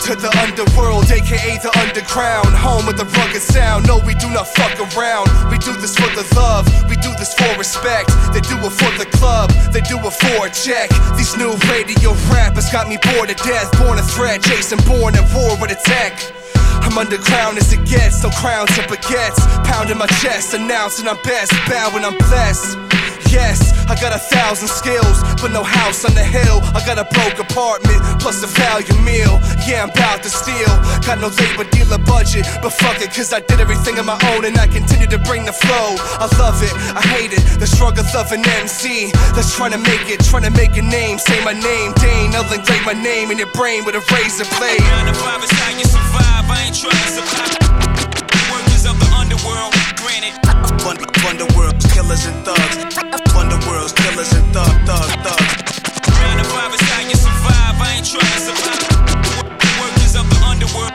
to the underworld, aka the underground, home with the rugged sound. No, we do not fuck around. We do this for the love, we do this for respect. They do it for the club, they do it for a check. These new radio rappers got me bored to death. Born a threat, Jason born at war with a tech. I'm underground as it gets, no crowns or baguettes. Pounding my chest, announcing I'm best, bowing I'm blessed. Yes, I got 1,000 skills, but no house on the hill. I got a broke apartment, plus a value meal. Yeah, I'm about to steal. Got no labor dealer budget, but fuck it, cause I did everything on my own and I continue to bring the flow. I love it, I hate it, the struggle of an MC that's trying to make it, trying to make a name. Say my name, Dane, I'll engrave my name in your brain with a razor blade. 9 to 5 is how you survive, I ain't trying to survive. Workers of the underworld, granted. Underworld's killers and thugs. Underworld's killers and thugs. 9 to 5 is how you survive, I ain't trying to survive. Workers of the underworld.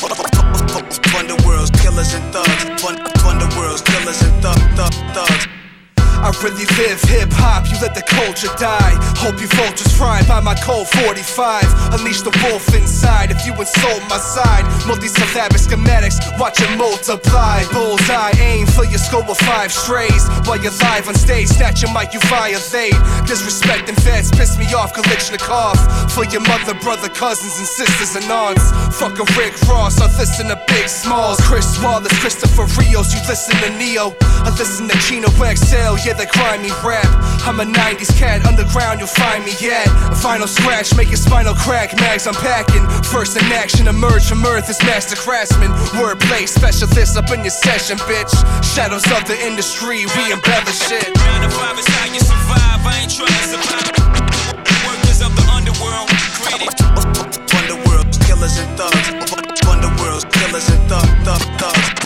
Underworld's killers and thugs. Underworld's killers and thugs. I really live hip-hop, you let the culture die. Hope you vultures fried by my cold 45. Unleash the wolf inside if you insult my side. Multi-syllabic schematics, watch it multiply. Bullseye, aim for your skull with 5 strays. While you're live on stage, snatch your mic, you violate. Disrespecting feds piss me off, Kalichnikov. For your mother, brother, cousins, and sisters and aunts. Fuck a Rick Ross, I listen to Big Smalls. Chris Wallace, Christopher Rios, you listen to Neo. I listen to Chino XL, yeah, they cry me rap. I'm a 90s cat, underground you'll find me at. A final scratch, make your spinal crack, mags I'm packing. First in action, emerge from earth as master craftsman. Wordplay specialist up in your session, bitch. Shadows of the industry, we embellish it. 9 to 5 is how you survive, I ain't trying to survive. Workers of the underworld, granted. Underworld's killers and thugs. Underworld's killers and thugs. 9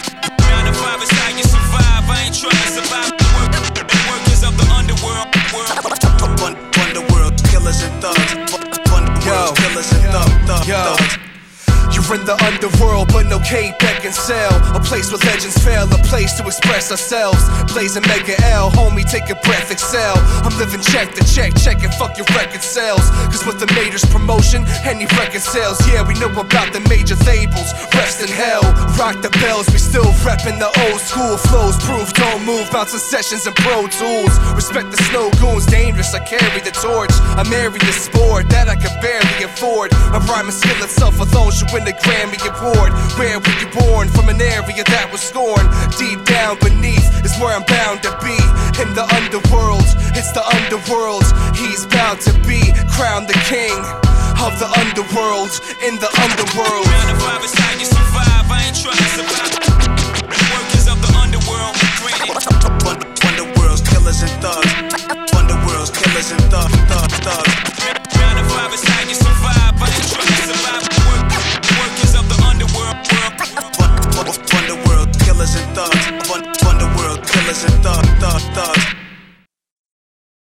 to 5 is how you survive, I ain't trying to survive. Workers of the underworld. Underworld's killers and thugs. Underworld's killers and thugs. You're in the underworld, but no cape back and sell. A place where legends fail, a place to express ourselves. Blazing mega L, homie, take a breath, excel. I'm living check to check, checking fuck your record sales. Cause with the majors promotion, any record sales. Yeah, we know about the major labels, rest in hell. Rock the bells, we still reppin' the old school flows. Proof, don't move, bouncing sessions and Pro Tools. Respect the snow goons, dangerous, I carry the torch. I marry the sport that I could barely afford. My rhyming skill itself alone should win the Grammy Award. Where were you born? From an area that was scorned. Deep down beneath is where I'm bound to be. In the underworld, it's the underworld. He's bound to be crowned the king of the underworld. In the underworld.